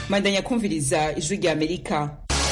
Mandanya kumviriza ijwi rya Amerika.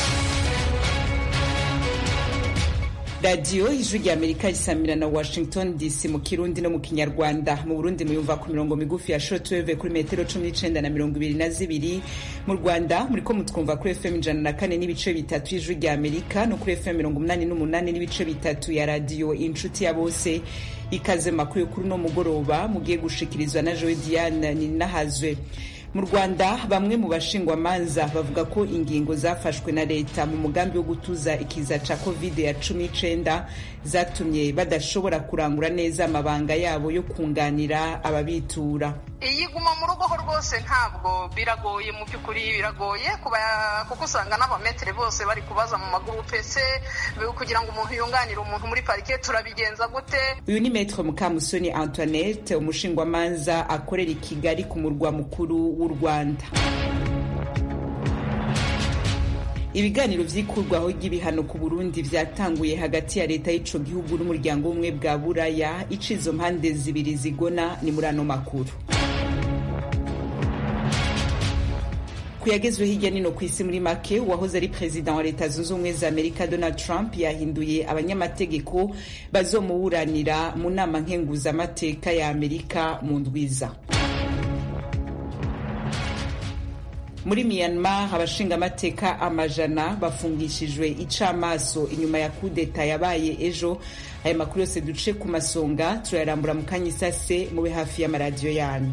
Radio ijwi rya Amerika risamira na Washington DC mu Kirundi no mu Kinyarwanda. Mu Burundi muyumva ku mirongo migufi ya shortwave kuri metero 19 na 22. Mu Rwanda muriko mutwumva kuri FM 104 n'ibice bitatu ijwi rya Amerika no kuri FM 88 n'ibice bitatu ya radio Inshuti ya Bose. Ikaze makuru kuri no mugoroba mugiye gushikirizwa na Joy Diane Ninahazwe. Mu Rwanda bamwe mu bashingwamanza bavuga ko ingingo zafashwe na leta mu mugambi wo gutuza ikiza ca COVID-19 zatumye badashobora kurangura neza amabanga yabo yo kunganira ababitura. Iyi guma mu rugo ho rwose ntabwo biragoye, mu by'ukuri biragoye kuko usanga n'abametre bose bari kubaza mu magroupe se kugira ngo umuntu yunganire umuntu muri parike turabigenza gute. Uyu ni Maître Mukamusoni Antoinette, umushingwamanza akorera i Kigali ku murwa mukuru w'u Rwanda. Ibiganiro vyikurwaho ry'ibihano ku Burundi vyatanguye hagati ya leta y'ico gihugu n'umuryango w'umwe bwa Buraya. Icizo mpande zibiri zigona ni muri ano makuru. Kuyagezwe hirya nino kw'isi muri make, uwahoze ari president wa leta zunze ubumwe za Amerika Donald Trump yahinduye abanyamategeko bazomuburanira mu nama nkenguzamateka ya Amerika mu ndwiza. Muri Myanmar abashingamateka amajana bafungishijwe icamaso inyuma ya kudeta yabaye ejo. Aya makuru yose duce ku masonga turayarambura mu kanyisase mube hafi y'amaradiyo yanyu.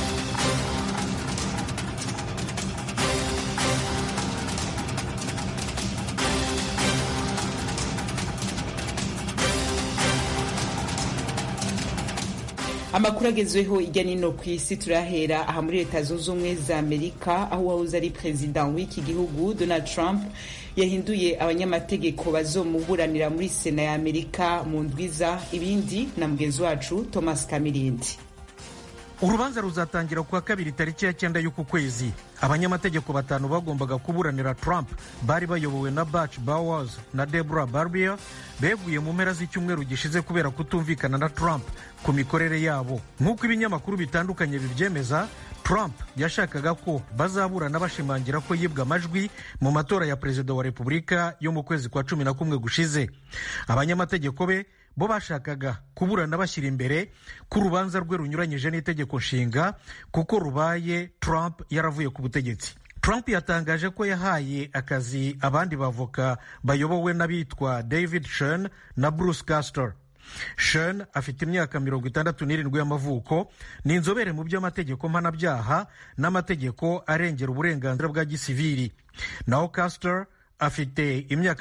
Amakuru agezweho ijya nino kw'isi turahera aha muri leta zunze ubumwe za Amerika, aho wahoze ari president w'iki gihugu Donald Trump yahinduye abanyamategeko bazomuburanira muri Sena ya Amerika mu ndwiza. Ibindi na mugenzi wacu Thomas Kamirindi. Urubanza ruzatangira kuwa kabiri tariki ya 9 y'uku kwezi. Abanyamategeko batanu bagombaga kuburanira Trump bari bayobowe na Butch Bowers na Deborah Barbier beguye mu mpera z'icyumweru gishize kubera kutumvikana na Trump ku mikorere yabo. Nk'uko ibinyamakuru bitandukanye bibyemeza, Trump yashakaga ko bazaburana bashimangira ko yibwa amajwi mu matora ya perezida wa Repubulika yo mu kwezi kwa 11 gushize. Abanyamategeko be bo bashakaga kuburana bashyira imbere ku rubanza rwe runyuranyije n'itegeko nshinga kuko rubaye Trump yaravuye ku butegetsi. Trump yatangaje ko yahaye akazi abandi bavoka bayobowe n'abitwa David Schoen na Bruce Castor. Schoen afite imyaka 67 y'amavuko, ni inzobere mu by'amategeko mpanabyaha n'amategeko arengera uburenganzira bwa gisivili. Naho Castor afite imyaka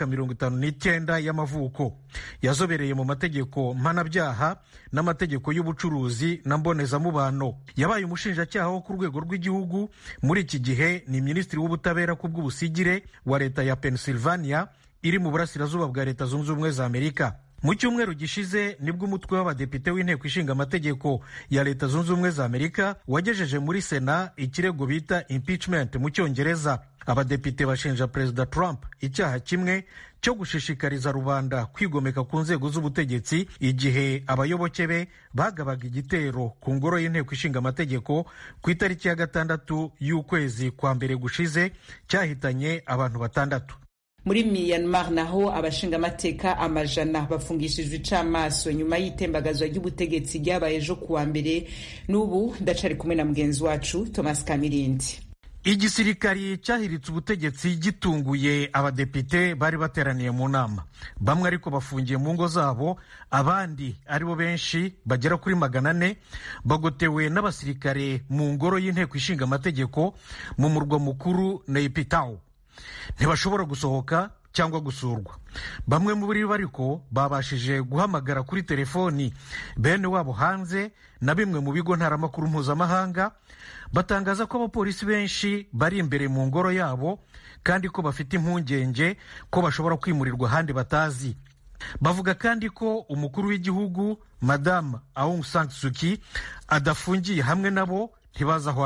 59 y'amavuko, yazobereye mu mategeko mpanabyaha n'amategeko y'ubucuruzi na mbonezamubano. Yabaye umushinjacyaha wo ku rwego rw'igihugu, muri iki gihe ni minisitiri w'ubutabera ku bw'ubusigire wa leta ya Pennsylvania iri mu burasirazuba bwa leta zunze ubumwe za Amerika. Mu cyumweru gishize nibwo umutwe w'abadepite w'inteko ishinga amategeko ya leta zunze ubumwe za Amerika wagejeje muri Sena ikirego bita impeachment mu cyongereza. Abadepite bashinja Perezida Trump icyaha kimwe cyo gushishikariza rubanda kwigomeka ku nzego z'ubutegetsi igihe abayoboke be bagabaga igitero ku ngoro y'inteko ishinga amategeko ku itariki ya 6 y'ukwezi kwa mbere gushize cyahitanye abantu 6. Muri Myanmar naho abashingamateka amajana bafungishijwe icamaso nyuma y'itembagazwa ry'ubutegetsi ryabaye ejo kuwa mbere. N'ubu ndacari kumwe na mugenzi wacu Thomas Kamirindi. Igisirikari cyahiritse ubutegetsi gitunguye abadepite bari bateraniye mu nama. Bamwe ariko bafungiye mu ngo zabo, abandi aribo benshi bagera kuri 400 bagotewe n'abasirikare mu ngoro y'inteko ishinga amategeko mu murwa mukuru Naypyidaw. Ntibashobora gusohoka cyangwa gusurwa. Bamwe muri bo ariko babashije guhamagara kuri telefoni bene wabo hanze na bimwe mu bigo ntaramakuru mpuzamahanga, batangaza ko abapolisi benshi bari imbere mu ngoro yabo kandi ko bafite impungenge ko bashobora kwimurirwa ahandi batazi. Bavuga kandi ko umukuru w'igihugu Madame Aung San Suu Kyi adafungiye hamwe nabo, ntibaza aho ari.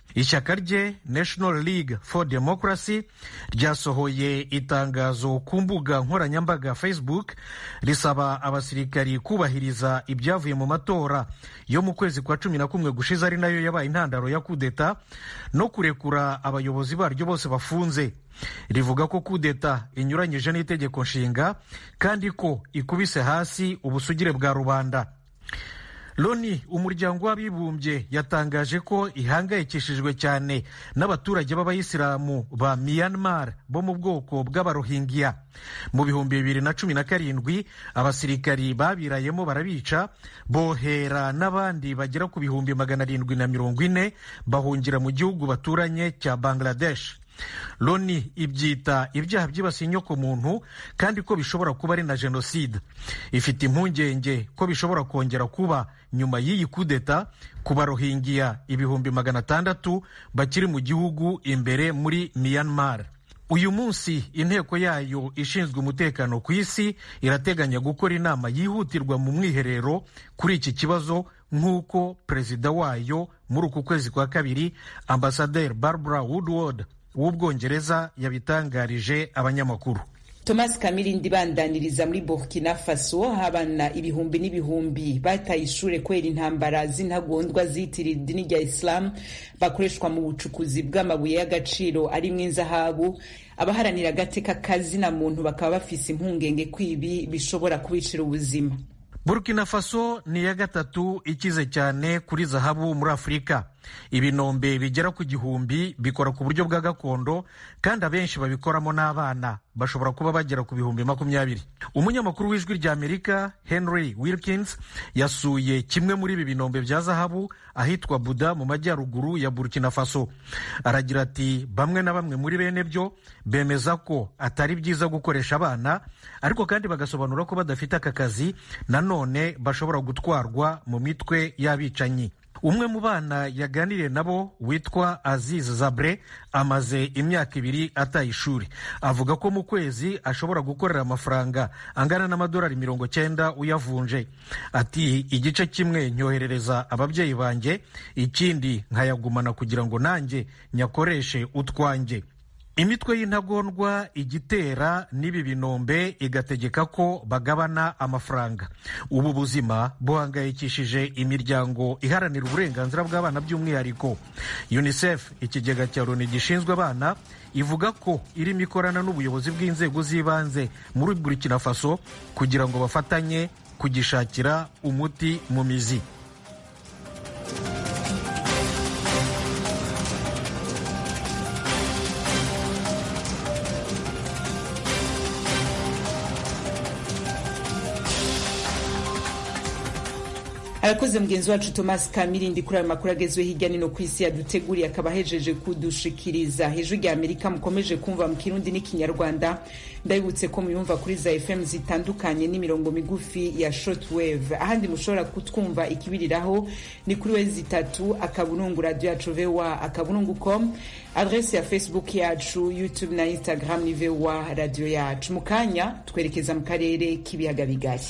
ishyaka rye National League for Democracy ryasohoye itangazo ku mbuga nkoranyambaga Facebook risaba abasirikari kubahiriza ibyavuye mu matora yo mu kwezi kwa 11 gushize ari nayo yabaye intandaro ya kudeta no kurekura abayobozi baryo bose bafunze. Rivuga ko kudeta inyuranyije n'itegeko nshinga kandi ko ikubise hasi ubusugire bwa rubanda. Loni, umuryango w'abibumbye, yatangaje ko ihangayikishijwe cyane n'abaturage b'abayisilamu ba Myanmar bo mu bwoko bw'abarohingya. Mu bihumbi 2017 abasirikari babirayemo barabica, bohera n'abandi bagera ku bihumbi 740 bahungira mu gihugu baturanye cya Bangladesh. Loni ibyita ibyaha byibasiye inyokomuntu kandi ko bishobora kuba ari na jenoside. Ifite impungenge ko bishobora kongera kuba nyuma y'iyi kudeta ku barohingiya 600,000 bakiri mu gihugu imbere muri Myanmar. Uyu munsi inteko yayo ishinzwe umutekano ku isi irateganya gukora inama yihutirwa mu mwiherero kuri iki kibazo, nk'uko perezida wayo muri uku kwezi kwa kabiri Ambassadeur Barbara Woodward w'Ubwongereza yabitangarije abanyamakuru. Thomas Kamirindi bandaniriza muri Burkina Faso, abana ibihumbi n'ibihumbi bataye ishure kwera intambara z'intagondwa zitira idini rya Islam bakoreshwa mu bucukuzi bw'amabuye y'agaciro arimwo inzahabu. Abaharanira agateka kazina muntu bakaba bafise impungenge kwibi bishobora kubicira ubuzima. Burkina Faso ni ya gatatu ikize cyane kuri zahabu muri Afurika. Ibinombe bigera ku 1,000 bikora ku buryo bwa gakondo kandi abenshi babikoramo n'abana, bashobora kuba bagera ku 20,000. Umunyamakuru w'ijwi rya Amerika Henry Wilkins yasuye kimwe muri ibi binombe bya zahabu ahitwa Buda mu majyaruguru ya Burkina Faso. Aragira ati bamwe na bamwe muri bene byo bemeza ko atari byiza gukoresha abana, ariko kandi bagasobanura ko badafite aka kazi nanone bashobora gutwarwa mu mitwe y'abicanyi. Umwe mu bana yaganiriye nabo witwa Aziz Zabre amaze imyaka 2 ataye ishuri. Avuga ko mu kwezi ashobora gukorera amafaranga angana n'amadolari 90 uyavunje. Ati igice kimwe nyoherereza ababyeyi banjye, ikindi nkayagumana kugira ngo nanjye nyakoreshe utwanjye. Imitwe y'intagondwa igitera n'ibi binombe igategeka ko bagabana amafaranga. Ubu buzima buhangayikishije imiryango iharanira uburenganzira bw'abana by'umwihariko. UNICEF, ikigega cya Loni gishinzwe abana, ivuga ko irimo ikorana n'ubuyobozi bw'inzego z'ibanze muri Burkina Faso kugira ngo bafatanye kugishakira umuti mu mizi. Arakoze mugenzi wacu Thomas Kamirindi kuri ayo makuru agezweho hirya no ku isi yaduteguriye akaba ahejeje kudushikiriza. Hejuru ya Amerika mukomeje kumva mu Kirundi n'Ikinyarwanda. Ndabibutse ko muyumva kuri za FM zitandukanye n'imirongo migufi ya shortwave. Ahandi mushobora kutwumva ikibiriraho ni kuri wezi 3 akaburungu radio yacu VOA akaburungu.com, adresse ya Facebook yacu, YouTube na Instagram ni VOA radio yacu. Mukanya twerekeza mu karere k'ibiyaga bigari.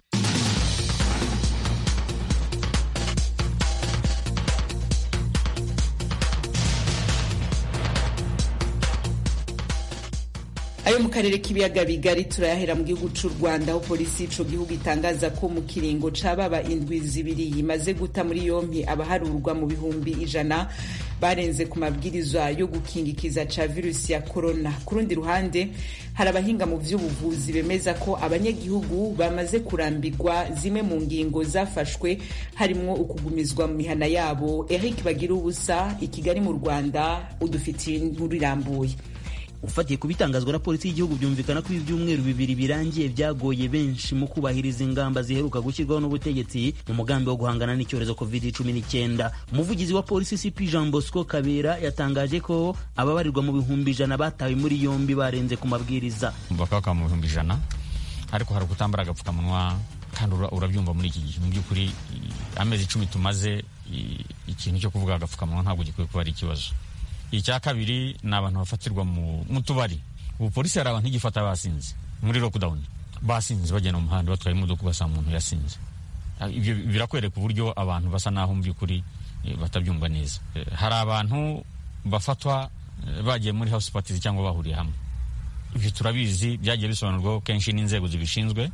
Ayo mu karere k'ibiyaga bigari turayahera mu gihugu cy'u Rwanda, aho polisi y'ico gihugu itangaza ko mu kiringo c'ababa indwi zibiri imaze guta muri yompi abaharurwa mu bihumbi 100 barenze ku mabwiriza yo gukingikiza ca virusi ya corona. Ku rundi ruhande hari abahinga mu vy'ubuvuzi bemeza ko abanyagihugu bamaze kurambirwa zimwe mu ngingo zafashwe harimwo ukugumizwa mu mihana yabo. Eric Bagirubusa, i Kigali mu Rwanda, udufitiye inkuru irambuye. Ufatiye ku bitangazwa na polisi y'igihugu byumvikana ko ibyumweru 2 birangiye byagoye benshi mu kubahiriza ingamba ziheruka gushyirwaho n'ubutegetsi mu mugambi wo guhangana n'icyorezo COVID-19. Umuvugizi wa polisi CP Jean Bosco Kabera yatangaje ko ababarirwa mu bihumbi 100 batawe muri yombi barenze ku mabwiriza. Bakaka mu bihumbi 100 ariko hari gutambara agapfukamunwa kandi urabyumva muri iki gihe. Mu by'ukuri amezi 10 tumaze ikintu cyo kuvuga agapfukamunwa ntabwo gikwiye kuba ari ikibazo. Icya kabiri ni abantu bafatirwa mu tubari. Ubu polisi hari abantu igifata basinze muri lockdown, basinze bagenda mu muhanda batwaye imodoka basa umuntu yasinze. Ibyo birakwereka uburyo abantu basa naho mu by'ukuri batabyumva neza. Hari abantu bafatwa bagiye muri house parties cyangwa bahuriye hamwe. Ibyo turabizi, byagiye bisobanurwa kenshi n'inzego zibishinzwe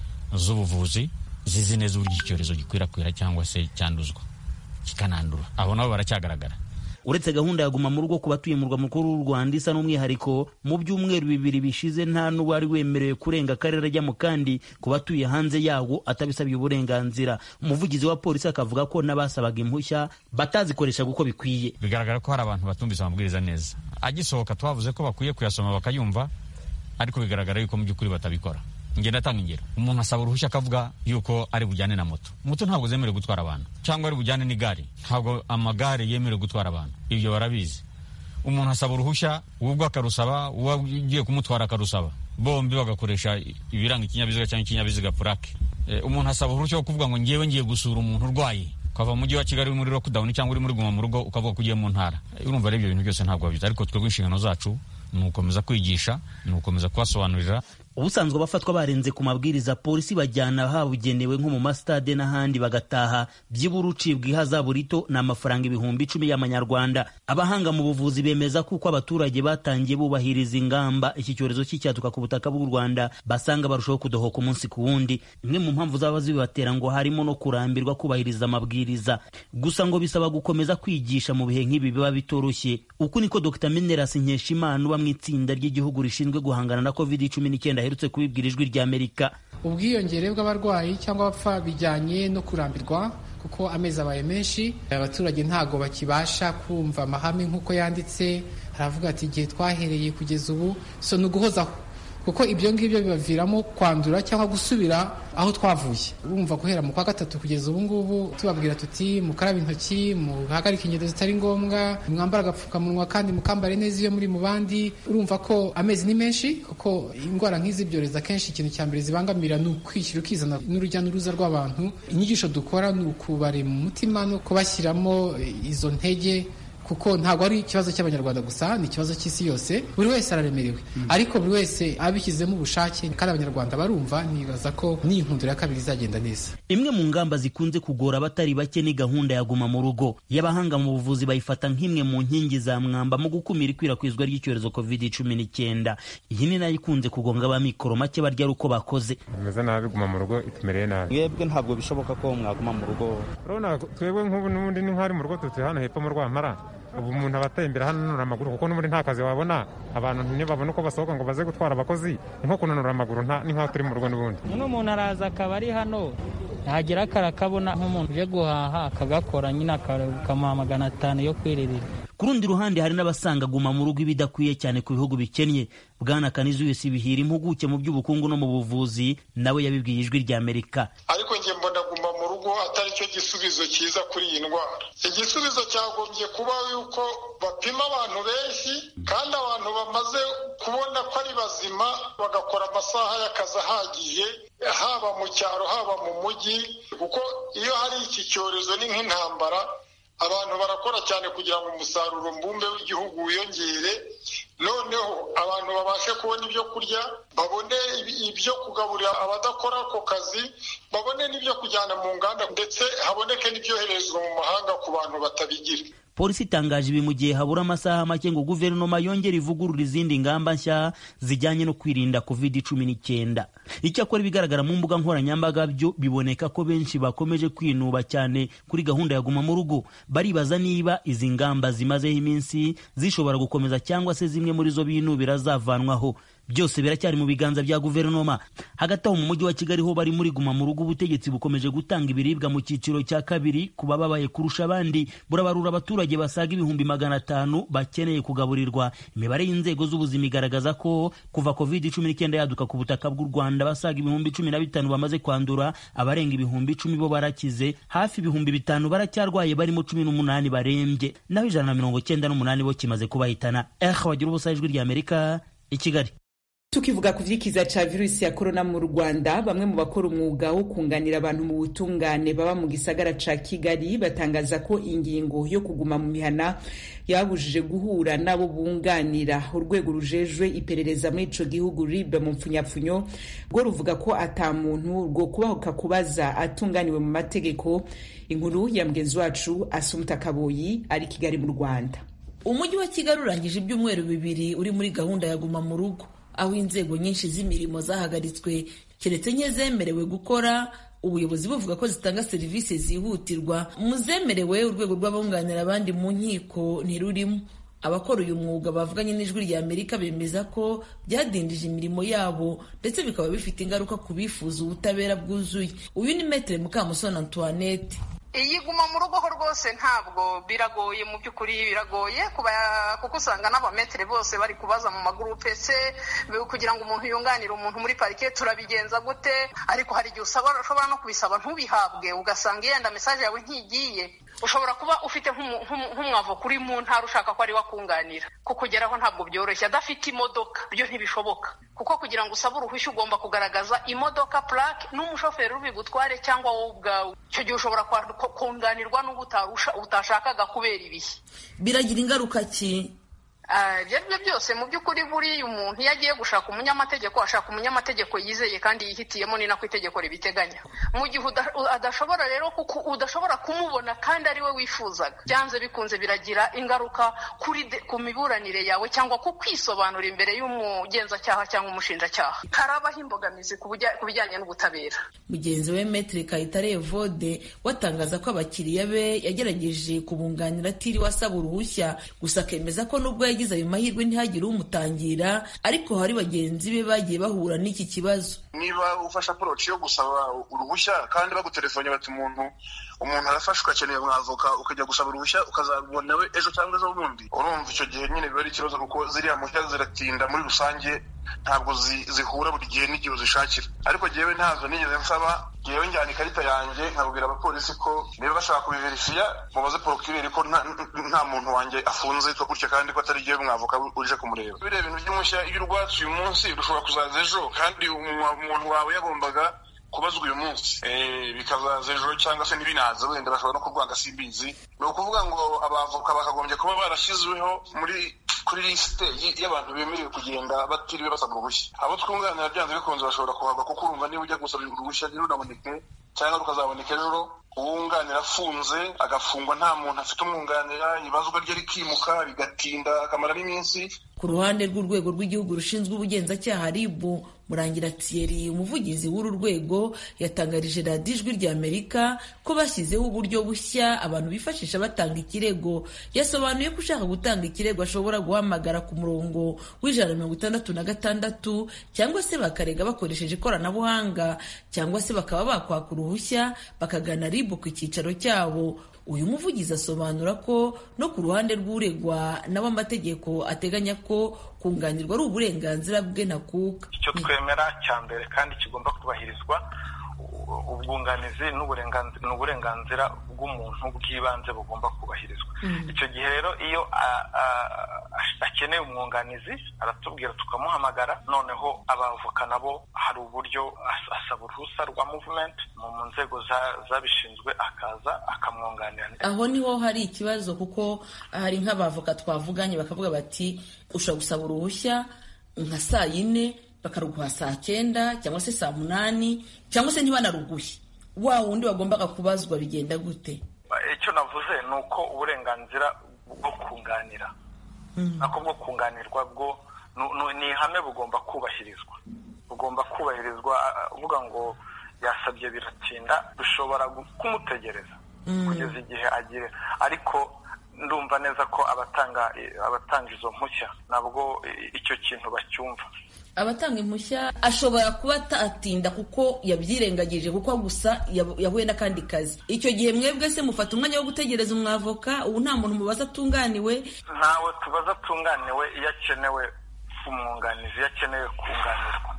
z'ubuvuzi, zizi neza uburyo icyorezo gikwirakwira cyangwa se cyanduzwa kikanandura. Abo nabo baracyagaragara. Uretse gahunda ya guma mu rugo ku batuye mu murwa mukuru w'u Rwanda isa n'umwihariko, mu byumweru 2 bishize nta n'uwari wemerewe kurenga akarere ajya mu kandi ku batuye hanze yawo atabisabye uburenganzira. Umuvugizi wa polisi akavuga ko n'abasabaga impushya batazikoresha uko bikwiye. Bigaragara ko hari abantu batumvise amabwiriza neza. Agisohoka twavuze ko bakwiye kuyasoma bakayumva, ariko bigaragara yuko mu by'ukuri batabikora. Ngenda tanga ingero. Umuntu asaba uruhushya akavuga yuko ari bujyane na moto. Moto ntabwo zemerewe gutwara abantu, cyangwa ari bujyane n'igare. Ntabwo amagare yemerewe gutwara abantu. Ibyo barabizi. Umuntu asaba uruhushya, ubwo akarusaba, ugiye kumutwara akarusaba. Bombi bagakoresha ibiranga ikinyabiziga cyangwa ikinyabiziga plaque. Umuntu asaba uruhushya kuvuga ngo ngiye gusura umuntu urwaye. Ukava mu mujyi wa Kigali muri lockdown cyangwa uri muri guma mu rugo ukavuga ko ugiye mu ntara. Urumva rero ibyo bintu byose ntabwo babizi, ariko twebwe inshingano zacu ni ukomeza kwigisha, ni ukomeza kubasobanurira. Ubusanzwe bafatwa barenze ku mabwiriza polisi bajyana habugenewe nko mu mastade n'ahandi bagataha. Byibura ucibwa ihazabu rito n'amafaranga 10,000 y'amanyarwanda. Abahanga mu buvuzi bemeza kuko abaturage batangiye bubahiriza ingamba iki cyorezo cy'icyaduka ku butaka bw'u Rwanda basanga barushaho kudohoka umunsi ku wundi. Imwe mu mpamvu zaba zibatera ngo harimo no kurambirwa kubahiriza amabwiriza. Gusa ngo bisaba gukomeza kwigisha mu bihe nk'ibi biba bitoroshye. Uku niko Dr. Mineras Nkeshimana uba mu itsinda ry'igihugu rishinzwe guhangana na COVID-19 aherutse kubibwira Ijwi ry'Amerika. Ubwiyongere bw'abarwayi cyangwa abapfa bijyanye no kurambirwa kuko amezi abaye menshi, abaturage ntago bakibasha kumva amahame nk'uko yanditse. Haravuga ati igihe twahereye kugeza ubu so ni uguhozaho, kuko ibyo ngibyo bibaviramo kwandura cyangwa gusubira aho twavuye. Urumva guhera mu kwa 3 kugeza ubu ngubu tubabwira tuti mukaraba intoki, muhagarika ingendo zitari ngombwa, mwambara agapfukamunwa kandi mukambare neza iyo muri mu bandi. Urumva ko amezi ni menshi, kuko indwara nk'izi byoreza kenshi ikintu cya mbere zibangamira ni ukwishyira ukizana n'urujya n'uruza rw'abantu. Inyigisho dukora ni ukubare mu mutima no kubashyiramo izo ntege, kuko ntabwo ari ikibazo cy'abanyarwanda gusa, ni ikibazo cy'isi yose. Buri wese araremerewe, ariko buri wese abishyizemo ubushake kandi abanyarwanda barumva. Nibaza ko n'inkundura ya kabiri izagenda neza. Imwe mu ngamba zikunze kugora abatari bake ni gahunda ya guma mu rugo. Y'abahanga mu buvuzi bayifata nk'imwe mu nkingi za mwamba mu gukumira ikwirakwizwa ry'icyorezo COVID-19. Iyi ni nayo ikunze kugonga abamikoro make barya uko bakoze. Bimeze nabi, guma mu rugo itumereye nabi. Mwebwe ntabwo bishoboka ko mwaguma mu rugo. Urabona twebwe nk'ubu n'ubundi ni nk'ari mu rugo tuti hano hepfo mu Rwampara. Ubu umuntu abateye imbere hano nunura amaguru, kuko n'ubundi nta kazi wabona. Abantu ntibabona uko basohoka ngo baze gutwara abakozi, nko kunanura amaguru ni nk'aho turi mu rugo n'ubundi. Umuntu araza akaba ari hano, yagera akarakabona nk'umuntu uje guhaha akagakora, nyine akamuha 500 yo kwiririra. Ku rundi ruhande hari n'abasanga guma mu rugo ibidakwiye cyane ku bihugu bikennye. Bwana Kanizuyesi Bihira, impuguke mu by'ubukungu no mu buvuzi, nawe yabibwiye Ijwi ry'Amerika. Ariko njye mbona guma mu rugo atari cyo gisubizo cyiza kuri iyi ndwara. Igisubizo cyagombye kuba yuko bapima abantu benshi, kandi abantu bamaze kubona ko ari bazima bagakora amasaha y'akazi ahagije, haba mu cyaro haba mu mujyi, kuko iyo hari iki cyorezo ni nk'intambara. Abantu barakora cyane kugira ngo umusaruro mbumbe w'igihugu wiyongere, noneho abantu babashe kubona ibyo kurya, babone ibyo kugaburira abadakora ako kazi, babone n'ibyo kujyana mu nganda, ndetse haboneke n'ibyoherezwa mu mahanga ku bantu batabigira. Polisi itangaje ibi mu gihe habura amasaha make ngo guverinoma yongere ivugurura izindi ngamba nshya zijyanye no kwirinda COVID-19. Icyakora ibigaragara mu mbuga nkoranyambaga byo biboneka ko benshi bakomeje kwinuba cyane kuri gahunda ya guma mu rugo. Baribaza niba izi ngamba zimazeho iminsi zishobora gukomeza cyangwa se zimwe muri zo binubira zavanwaho. Byose biracyari mu biganza bya guverinoma. Hagati aho mu mujyi wa Kigali ho bari muri guma mu rugo, ubutegetsi bukomeje gutanga ibiribwa mu cyiciro cya 2 kuba babaye kurusha abandi. Burabarura abaturage basaga 500,000 bakeneye kugaburirwa. Imibare y'inzego z'ubuzima igaragaza ko kuva COVID-19 yaduka ku butaka bw'u Rwanda basaga 15,000 bamaze kwandura, abarenga 10,000 bo barakize, hafi 5,000 baracyarwaye, barimo 18 barembye, naho 198 bo kimaze kubahitana. Wagira ubusa Ijwi ry'Amerika i Kigali. Tukivuga ku vyikiza ca virusi ya corona mu Rwanda, bamwe mu bakora umwuga wo kunganira abantu mu butungane baba mu gisagara ca Kigali batangaza ko ingingo yo kuguma mu mihana yabujije guhura nabo bunganira. Urwego rujejwe iperereza muri ico gihugu RIB mu mpfunyapfunyo rwo ruvuga ko ata muntu rwo kubahuka kubaza atunganiwe mu mategeko. Inkuru ya mugenzi wacu Asumta Kaboyi ari Kigali mu Rwanda. Umujyi wa Kigali urangije ibyumweru 2 uri muri gahunda ya guma mu rugo, aho inzego nyinshi z'imirimo zahagaritswe keretse nke zemerewe gukora. Ubuyobozi buvuga ko zitanga serivisi zihutirwa. Mu zemerewe, urwego rw'abunganira abandi mu nkiko ntirurimo. Abakora uyu mwuga bavuganye n'Ijwi rya Amerika bemeza ko byadindije imirimo yabo ndetse bikaba bifite ingaruka ku bifuza ubutabera bwuzuye. Uyu ni Maître Mukamusoni Antoinette. Iyi guma mu rugo rwose ntabwo biragoye, mu by'ukuri biragoye kuko usanga n'abametere bose bari kubaza mu magurupe se kugira ngo umuntu yunganire umuntu muri parike turabigenza gute, ariko hari igihe ushobora no kubisaba ntubihabwe, ugasanga yenda message yawe ntigiye. Ushobora kuba ufite nk'umwavo kuri mu ntara ushaka ko ari wakunganira, kukugeraho ntabwo byoroshye. Adafite imodoka byo ntibishoboka, kuko kugira ngo usabe uruhushya ugomba kugaragaza imodoka, plaque n'umushoferi ubigutware cyangwa wowe ubwawe. Icyo gihe ushobora kunganirwa n'ubu utashakaga kubera ibihe. Biragira ingaruka ki? Ibyo byose mu by'ukuri buriya umuntu iyo agiye gushaka umunyamategeko ashaka umunyamategeko yizeye kandi yihitiyemo, ni nako itegeko ribiteganya. Mu gihe adashobora rero kuko udashobora kumubona kandi ari we wifuzaga, byanze bikunze biragira ingaruka ku miburanire yawe cyangwa ku kwisobanura imbere y'umugenzacyaha cyangwa umushinjacyaha. Harabaho imbogamizi ku bijyanye n'ubutabera. Mugenzi we Maître Kayitare Evode watangaza ko abakiriya be yagerageje kubunganira atiriwe asaba uruhushya, gusa akemeza ko nubwo yagize ayo mahirwe ntihagire umutangira, ariko hari bagenzi be bagiye bahura n'iki kibazo. Niba ufashe approach yo gusaba uruhushya kandi bagutelefone bati umuntu arafashe ukakeneye umwavoka ukajya gusaba uruhushya ukazabona we ejo cyangwa ejo bundi, urumva icyo gihe nyine biba ari ikibazo, kuko ziriya mushya ziratinda muri rusange, ntabwo zihura buri gihe n'igihe uzishakira. Ariko jewe ntazo nigeze nsaba, jewe njyana ikarita yanjye nkabwira abapolisi ko niba bashaka kubiverifiya mubaze procureur ko nta muntu wanjye afunze ko gutya kandi ko atari jewe mwavoka uje kumureba. Bire ibintu by'umushya iyo urwatsi uyu munsi rushobora kuzaza ejo, kandi umuntu wawe yagombaga kubazwa uyu munsi bikazaza ejo cyangwa se ntibinaza, wenda bashobora no kurwanga simbizi. Ni ukuvuga ngo abavoka bakagombye kuba barashyizweho kuri lisite y'abantu bemerewe kugenda batiriwe basaba uruhushya. Abo twunganira byanze bikunze bashobora kuhagwa, kuko urumva niba ujya gusaba uruhushya ntirunaboneke cyangwa rukazaboneka ejo, uwunganira afunze agafungwa nta muntu afite umwunganira, ibazwa rye rikimuka bigatinda akamara n'iminsi. Ku ruhande rw'urwego rw'igihugu rushinzwe ubugenzacyaha RIB, Murangira Thierry umuvugizi w'uru rwego yatangarije radiyo Ijwi rya Amerika ko bashyizeho uburyo bushya abantu bifashisha batanga ikirego. Yasobanuye ko ushaka gutanga ikirego ashobora guhamagara ku murongo w'166 cyangwa se bakarega bakoresheje ikoranabuhanga, cyangwa se bakaba bakwaka uruhushya bakagana RIB ku cyicaro cyabo. Uyu muvugizi asobanura ko no ku ruhande rw'uregwa nabo amategeko ateganya ko kunganirwa ari uburenganzira bwe ntakuka. Icyo twemera cya mbere kandi kigomba kubahirizwa, ubwunganizi n'uburenganzira bw'umuntu bw'ibanze bugomba kubahirizwa. Icyo gihe rero iyo akeneye umwunganizi aratubwira tukamuhamagara, noneho abavoka nabo hari uburyo asaba uruhusa rwa movement mu nzego zabishinzwe akaza akamwunganira. Aho niho hari ikibazo, kuko hari nk'abavoka twavuganye bakavuga bati ushobora gusaba uruhushya nka 4:00 bakaruguha 9:00 cyangwa se 8:00 cyangwa se ntibanaruguhe, wa wundi wagombaga kubazwa bigenda gute? Icyo navuze ni uko uburenganzira bwo kunganira nako bwo kunganirwa bwo ni ihame bugomba kubahirizwa. Uvuga ngo yasabye biratinda, dushobora kumutegereza kugeza igihe agire, ariko ndumva neza ko abatanga izo mpushya nabwo icyo kintu bacyumva. Abatanga impushya ashobora kuba atatinda kuko yabyirengagije, kuko gusa yahuye n'akandi kazi. Icyo gihe mwebwe se mufata umwanya wo gutegereza umwavoka? Ubu nta muntu mubaza atunganiwe? Ntawe tubaza atunganiwe iyo akenewe umwunganizi, iyo akeneye kunganirwa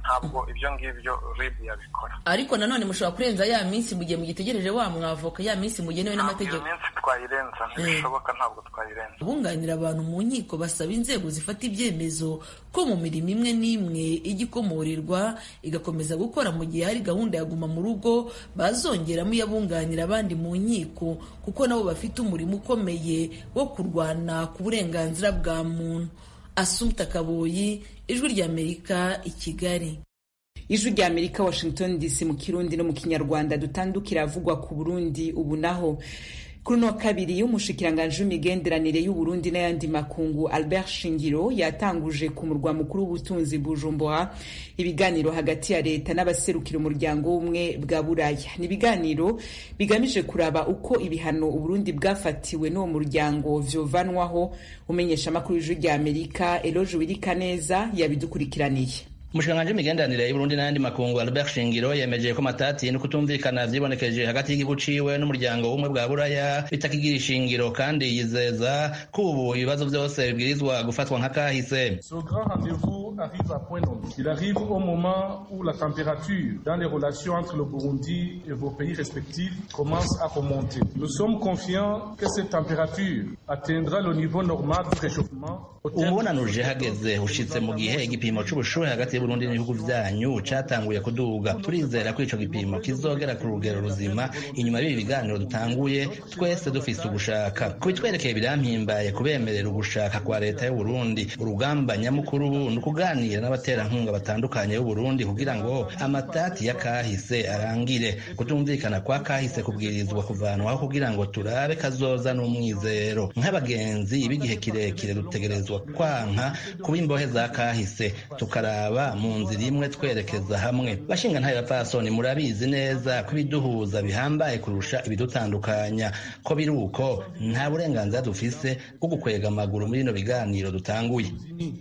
ntabwo ibyo ngibyo RIB yabikora. Ariko nanone mushobora kurenza ya minsi mu gihe mugitegereje wa mwavoka, ya minsi mugenewe n'amategeko. Iyo minsi twayirenza, ntibishoboka, ntabwo twayirenza. Bunganira abantu mu nkiko basaba inzego zifata ibyemezo ko mu mirimo imwe n'imwe igikomorirwa igakomeza gukora mu gihe hari gahunda ya guma mu rugo, bazongeramo iyabunganira abandi mu nkiko kuko nabo bafite umurimo ukomeye wo kurwana ku burenganzira bwa muntu. Assumpta Kaboyi, Ijwi ry'Amerika, i Kigali. Ijwi ry'Amerika, Washington DC, mu Kirundi no mu Kinyarwanda. Dutandukira avugwa ku Burundi ubu naho. Kuri no kabiri y'umushikiranganje w'imigenderanire y'u Burundi n'ayandi makungu Albert Shingiro yatanguje ku murwa mukuru w'ubutunzi Bujumbura ibiganiro hagati ya leta n'abaserukira umuryango w'umwe bwa Buraya. Ni ibiganiro bigamije kuraba uko ibihano u Burundi bwafatiwe n'uwo muryango vyovanwaho. Umenyesha makuru y'Ijwi ry'Amerika Eloge Wirikaneza yabidukurikiraniye. Umushikiranganji w'imigenderanire y'Uburundi n'ayandi makungu Albert Shingiro yemeje ko matati no kutumvikana vyibonekeje hagati y'igihugu ciwe n'umuryango w'umwe bwa Buraya bitakigira ishingiro, kandi yizeza ko ubu ibibazo vyose bibwirizwa gufatwa nka kahise. Ce grand rendez-vous arrive à point nommé. Il arrive au moment où la température dans les relations entre le Burundi et vos pays respectifs commence à remonter. Nous sommes confiants que cette température atteindra le niveau normal de réchauffement. Umubonano uje hageze ushitse mu gihe igipimo c'ubushuhe hagati y'Uburundi n'ibihugu vyanyu catanguye kuduga. Turizera ko ico gipimo kizogera ku rugero ruzima inyuma y'ibi biganiro dutanguye, twese dufise ugushaka. Kubitwerekeye birampimbaye kubemerera ugushaka kwa leta y'Uburundi. Urugamba nyamukuru ubu ni ukuganira n'abaterankunga batandukanye y'Uburundi kugira ngo amatati ya kahise arangire. Kutumvikana kwa kahise kubwirizwa kuvanwaho kugira ngo turabe kazoza n'umwizero. Nk'abagenzi b'igihe kirekire dutegerezwa kwanka kuba imbohe za kahise, tukaraba mu nzira imwe twerekeza hamwe. Bashinga ntayo bapfasoni, murabizi neza ko ibiduhuza bihambaye kurusha ibidutandukanya. Ko biri uko nta burenganzira dufise bwo gukwega amaguru muri bino biganiro dutanguye.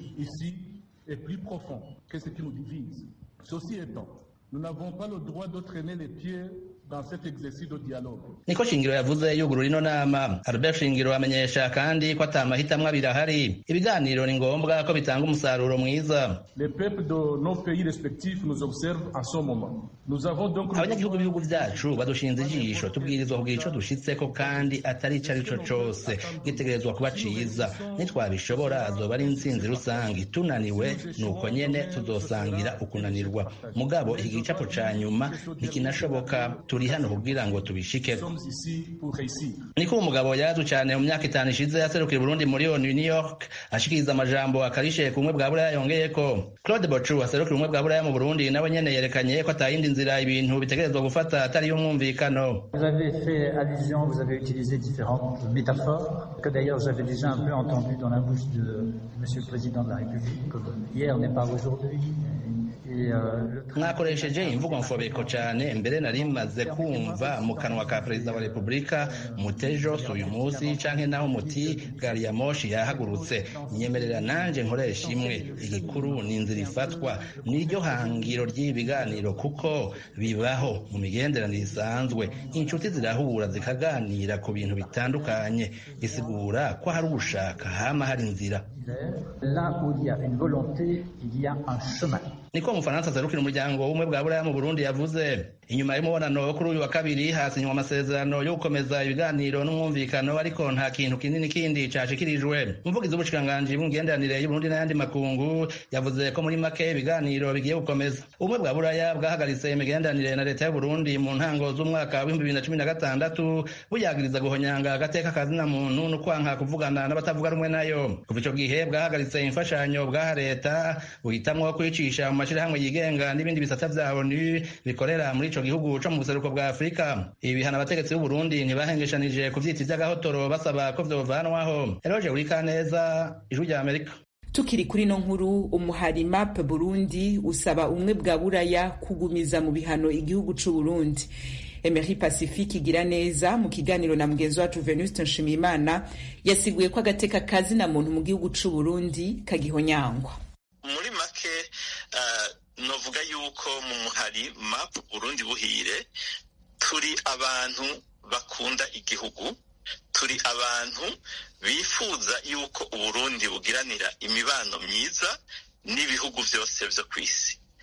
Nous n'avons pas le droit de traîner les pieds dans cet exercice de dialogue. Niko Shingiro yavuze yugurura ino nama. Albert Shingiro amenyesha kandi ko atamahitamwe birahari. Ibiganiro ni ngombwa ko bitanga umusaruro mwiza. Les peuples de nos pays respectifs nous observent en ce moment. Nous avons donc abanyagihugu b'ibihugu vyacu badushinze ijisho, tubwirizwa kugira ico dushitseko kandi atari ico arico cose gitegerezwa kuba ciza. Nitwabishobora azoba ari intsinzi rusangi. Tunaniwe nuko nyene tuzosangira ukunanirwa. Mugabo igicapo ca nyuma ntikinashoboka, turi hano kugira ngo tubishikeko. Niko umugabo yazu cyane mu myaka 5 ishize yaserukira Burundi muri New York ashikiriza amajambo akarishe kumwe bwa Buraya yongeyeko. Claude Bochu aserukira umwe bwa Buraya mu Burundi nawe nyene yerekanye ko atayindi nzira ibintu bitegerezwa gufata atari y'umwumvikano. Vous avez fait allusion, vous avez utilisé différentes métaphores que d'ailleurs j'avais déjà un peu entendu dans la bouche de Monsieur le Président de la République, comme hier n'est pas aujourd'hui. Mwakoresheje imvugo mfobeko cyane, mbere nari maze kumva mu kanwa ka Perezida wa Repubulika mutejo uyu munsi canke naho muti gari ya moshi yahagurutse. Nyemerera nanje nkoresha imwe, igikuru ni inzira ifatwa, niryo hangiro ry'ibiganiro kuko bibaho mu migenderanire isanzwe. Inshuti zirahura zikaganira ku bintu bitandukanye, isigura ko hari ugushaka hama hari inzira. Là où il y a une volonté, il y a un chemin. Niko Umufaransa aserukira umuryango w'umwe bwa Buraya mu Burundi yavuze. Inyuma y'umubonano kuri uyu wa kabiri hasinywa amasezerano yo gukomeza ibiganiro n'umwumvikano, ariko nta kintu kinini kindi cashikirijwe. Umuvugizi w'ubushikiranganji bw'imigenderanire y'u Burundi n'ayandi makungu yavuze ko muri make ibiganiro bigiye gukomeza. Ubumwe bwa Buraya bwahagaritse imigenderanire na leta y'u Burundi mu ntango z'umwaka wa 2016 buyagiriza guhonyanga agateka kazina muntu no kwanka kuvugana n'abatavuga rumwe nayo. Kuva ico gihe bwahagaritse imfashanyo bwa leta buhitamwo kwicisha mu mashirahamwe yigenga n'ibindi bisata vya ONU bikorera muri ico gihugu co mu buseruko bwa Afrika. Ibihano abategetsi b'u Burundi ntibahengeshanije kuvyita ivy'agahotoro basaba ko vyovanwaho. Eloge Urikaneza, Ijwi ry'Amerika. Tukiri kuri no nkuru, umuhari MAP Burundi usaba umwe bwa Buraya kugumiza mu bihano igihugu c'u Burundi. Emery Pacifique igira neza mu kiganiro na mugenzi wacu Venuste Nshimiyimana yasiguye ko agateka kazina muntu mu gihugu c'u Burundi kagihonyangwa. Muri make novuga yuko mu muhari MAP Burundi buhire turi abantu bakunda igihugu, turi abantu bifuza yuko Uburundi bugiranira imibano myiza n'ibihugu vyose vyo kw'isi.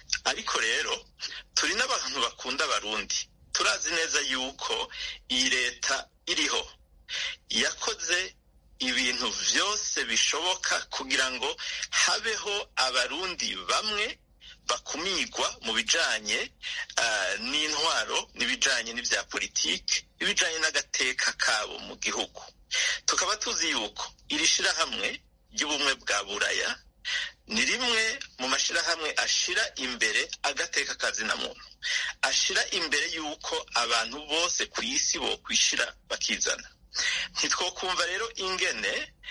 ariko rero turi n'abantu bakunda abarundi, turazi neza yuko iyi leta iriho yakoze ibintu byose bishoboka kugira ngo habeho abarundi bamwe bakumigwa mu bijanye n'intwaro n'ibijanye n'ivya politiki, ibijanye n'agateka kabo mu gihugu. Tukaba tuzi yuko iri shirahamwe ry'ubumwe bwa Buraya ni rimwe mu mashirahamwe ashira imbere agateka kazina muntu, ashira imbere yuko abantu bose ku isi bo kwishira bakizana. Ntitwokumva rero ingene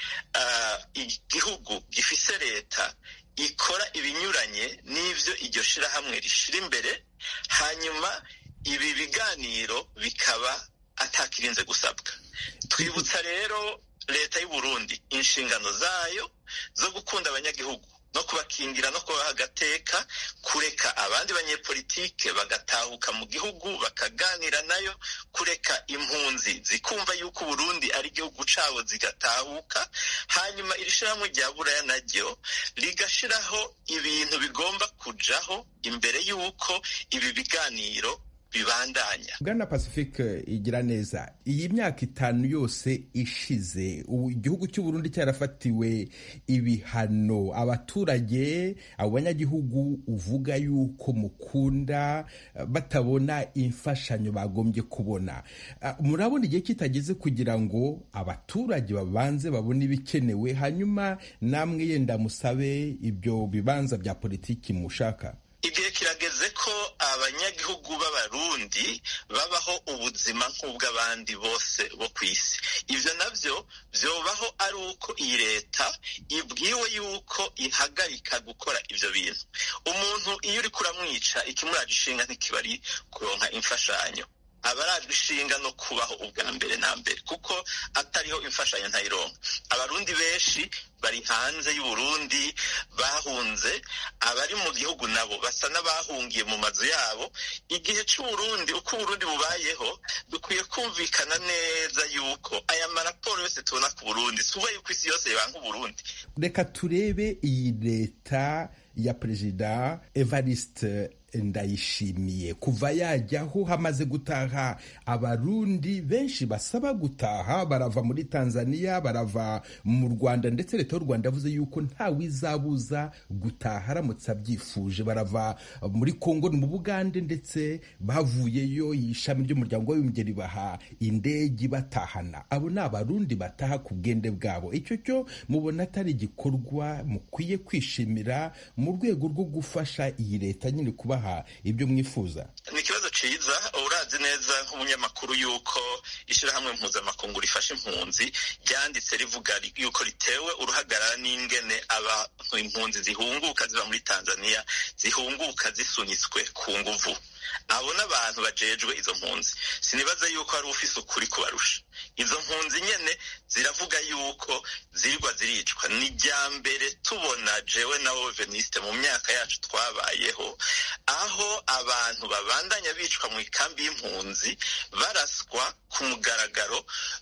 igihugu gifise leta ikora ibinyuranye n'ivyo iryo shirahamwe rishira imbere, hanyuma ibi biganiro bikaba atakirinze gusabwa. Twibutsa rero leta y'u Burundi inshingano zayo zo gukunda abanyagihugu no kubakingira no kubaha agateka, kureka abandi banyepolitike bagatahuka mu gihugu bakaganira nayo, kureka impunzi zikumva yuko Burundi ari igihugu cabo zigatahuka, hanyuma iri shirahamwe rya Buraya naryo rigashiraho ibintu bigomba kujaho imbere yuko ibi biganiro bibandanya. Bwana Pacifique igira neza, iyi myaka 5 yose ishize igihugu cy'u Burundi cyarafatiwe ibihano, abaturage abanyagihugu uvuga yuko mukunda batabona imfashanyo bagombye kubona. Murabona igihe kitageze kugira ngo abaturage babanze babone ibikenewe, hanyuma namwe yenda musabe ibyo bibanza bya politiki mushaka? Igihe kirageze ko abanyagihugu b'abarundi babaho ubuzima nk'ubw'abandi bose bo ku isi. Ivyo navyo vyobaho ari uko iyi leta ibwiwe yuko ihagarika gukora ivyo bintu. Umuntu iyo uri kuramwica ikimuraje ishinga ntikiba ari kuronka imfashanyo, abarajwe ishinga no kubaho ubwa mbere na mbere, kuko atariho imfashanyo ntayironka. Abarundi benshi bari hanze y'u Burundi bahunze, abari mu gihugu nabo basa n'abahungiye mu mazu yabo. Igihe cy'u Burundi uko Burundi bubayeho, dukwiye kumvikana neza yuko aya maraporo yose tubona ku Burundi suba yuko isi yose yanga Burundi. Reka turebe iyi leta ya Perezida Evariste Ndayishimiye kuva yajyaho hamaze gutaha abarundi benshi basaba gutaha, barava muri Tanzania, barava mu Rwanda, ndetse leta y'u Rwanda yavuze yuko ntawizabuza gutaha aramutse abyifuje. Barava muri Kongo, mu Bugande, ndetse bavuyeyo ishami ry'umuryango w'abibumbye ribaha indege batahana. Abo ni abarundi bataha ku bwende bwabo. Icyo cyo mubona atari igikorwa mukwiye kwishimira mu rwego rwo gufasha iyi leta nyine kubaha ibyo mwifuza? Ni ikibazo ciza. Urazi neza nk'umunyamakuru yuko ishirahamwe mpuzamakungu rifasha impunzi ryanditse rivuga yuko ritewe uruhagarara n'ingene abantu impunzi zihunguka ziva muri Tanzania zihunguka zisunitswe ku nguvu. Abo n'abantu bajejwe izo mpunzi sinibaza yuko ari ufise ukuri kubarusha. Izo mpunzi nyene ziravuga yuko zirigwa ziricwa. Ni ryambere tubona jewe na Veniste mu myaka yacu twabayeho aho abantu babandanya bicwa mu ikambi y'impunzi, baraswa ku mugaragaro,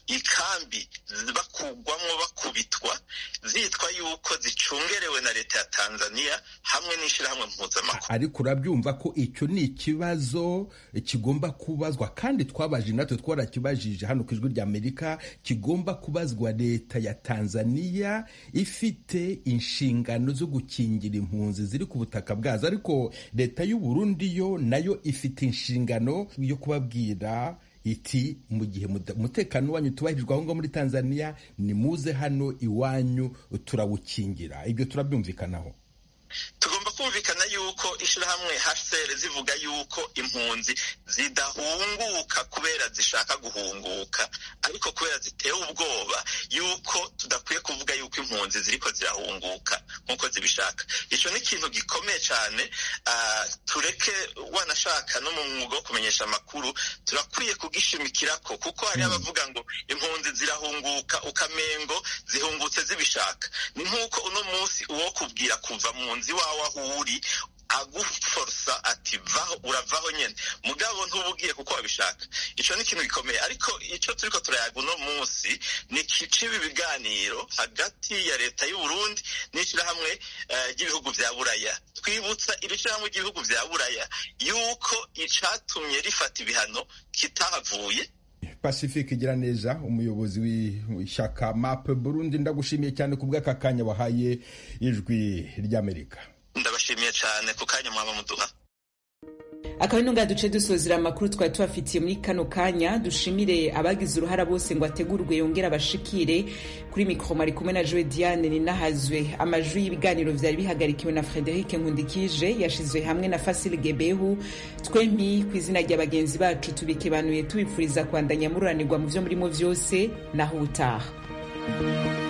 ikambi bakugwamwo bakubitwa, zitwa yuko zicungerewe na leta ya Tanzania hamwe n'ishirahamwe mpuzamakungu. Ariko urabyumva ko icyo ni ikibazo kigomba kubazwa, kandi twabaje natwe twarakibajije hano ku Ijwi rya Amerika, kigomba kubazwa leta ya Tanzania ifite inshingano zo gukingira impunzi ziri ku butaka bwazo, ariko leta y'u Burundi yo nayo ifite inshingano yo kubabwira iti mu gihe umutekano wanyu tubahirijwe aho ngo muri Tanzania nimuze hano iwanyu turawukingira. Ibyo turabyumvikanaho. Tugomba kumvikana yuko ishirahamwe HCR zivuga yuko impunzi zidahunguka kubera zishaka guhunguka, ariko kubera zitewe ubwoba yuko tudakwiye kuvuga yuko impunzi ziriko zirahunguka nkuko zibishaka. Ico ni ikintu gikomeye cyane. Tureke wanashaka no mu mwuga wo kumenyesha amakuru turakwiye kugishimikirako, kuko hari abavuga ngo impunzi zirahunguka ukamengo zihungutse zibishaka. Ni nkuko uno munsi uwo kubwira kuva mu nzi wawe aho uri aguforosa ati vaho uravaho nyene mugabo ntubugiye kuko wabishaka. Ico ni ikintu gikomeye, ariko ico turiko turayaga uno munsi ni kicibi biganiro hagati ya leta y'u Burundi n'ishirahamwe ry'ibihugu vya Buraya. Twibutsa iri shirahamwe ry'ibihugu vya Buraya yuko icatumye rifata ibihano kitahavuye. Pacifique Giraneza, umuyobozi w'ishyaka MAP Burundi, ndagushimiye cyane ku bw'aka kanya wahaye ijwi ry'Amerika. Ndabashimiye cyane ku kanya mwaba muduha. Akaba nunga duce dusozera amakuru twari tubafitiye muri kano kanya. Dushimire abagize uruhara bose ngo ategurwe yongera abashikire. Kuri mikro mari kumwe na Joe Diane Ninahazwe. Amajwi y'ibiganiro vyari bihagarikiwe na Frederic Nkundikije, yashizwe hamwe na Fasil Gebehu. Twempi kw'izina ry'abagenzi bacu tubikebanuye tubipfuriza kwandanya mururanirwa mu vyo murimo vyose naho utaha.